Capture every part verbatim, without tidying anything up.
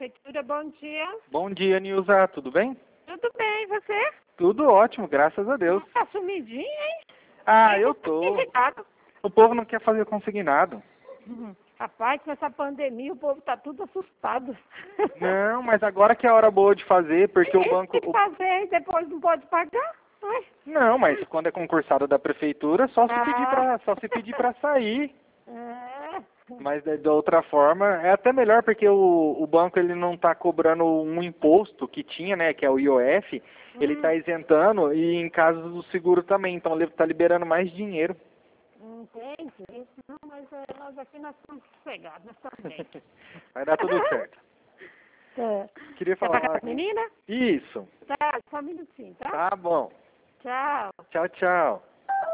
prefeitura, bom dia. Bom dia, Nilza, tudo bem? Tudo bem, você? Tudo ótimo, graças a Deus. Tá sumidinho, hein? Ah, Ele eu tá tô. irritado. O povo não quer fazer consignado. Uhum. Rapaz, com essa pandemia o povo tá tudo assustado. Não, mas agora que é a hora boa de fazer, porque o Esse banco... tem que o- fazer e depois não pode pagar. Ué. Não, mas quando é concursado da prefeitura, só se pedir Ah. pra, só se pedir pra sair. É. Mas da, da outra forma, é até melhor porque o, o banco ele não está cobrando um imposto que tinha, né, que é o I O F, ele está Hum. isentando e em casos do seguro também, então ele está liberando mais dinheiro. Entendi. Não, mas é, nós aqui nós estamos sossegados, nós estamos bem. Vai dar tudo certo. É. Queria Quer pagar falar a aqui. menina? Isso. Tá, só um minutinho, tá? Tá bom. Tchau. Tchau, tchau.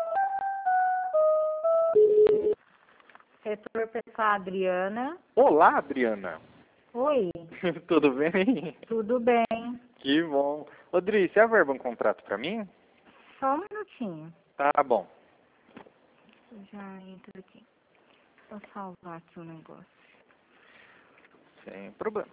Setor pessoal Adriana. Olá, Adriana. Oi, Tudo bem? tudo bem? Que bom. Rodrigo, você averba um contrato pra mim? Só um minutinho. Tá bom. Eu já entro aqui. Vou salvar aqui o negócio. Sem problema.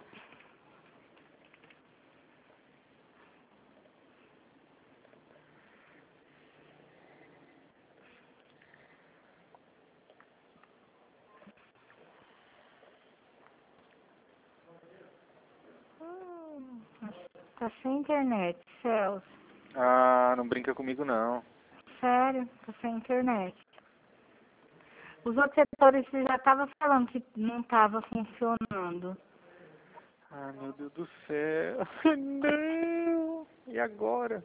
Hum, tá sem internet, Celso. Ah, não brinca comigo não. Sério, tá sem internet. Os outros setores já estavam falando que não estava funcionando. Ah, meu Deus do céu. Não. E agora?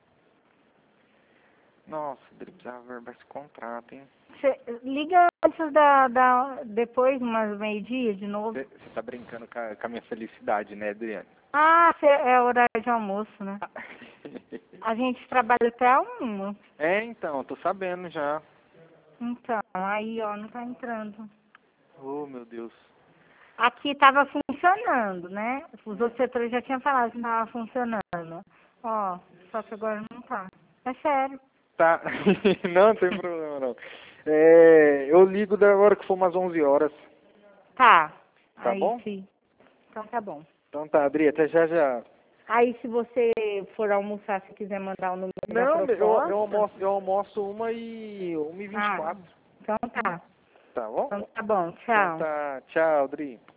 Nossa, ele precisava averbar esse contrato, hein? Cê, liga antes da, da depois, umas meio-dia de novo. Você tá brincando com a, com a minha felicidade, né, Adriane? Ah, cê, é horário de almoço, né? A gente trabalha até a uma. É, então, tô sabendo já. Então, aí, ó, não tá entrando. Oh, meu Deus. Aqui estava funcionando, né? Os outros setores já tinham falado que não estava funcionando. Ó, só que agora não tá. É sério. Tá. Não, não tem problema, não. É, eu ligo da hora que for umas onze horas. Tá. Tá Aí bom? sim. Então tá bom. Então tá, Adri, até já já. Aí se você for almoçar, se quiser mandar o número da Não, eu, proposta. eu, almoço, eu almoço uma e uma e vinte e Ah, quatro. então tá. Tá bom? Então tá bom. Então Tchau. tá. Tchau, Adri.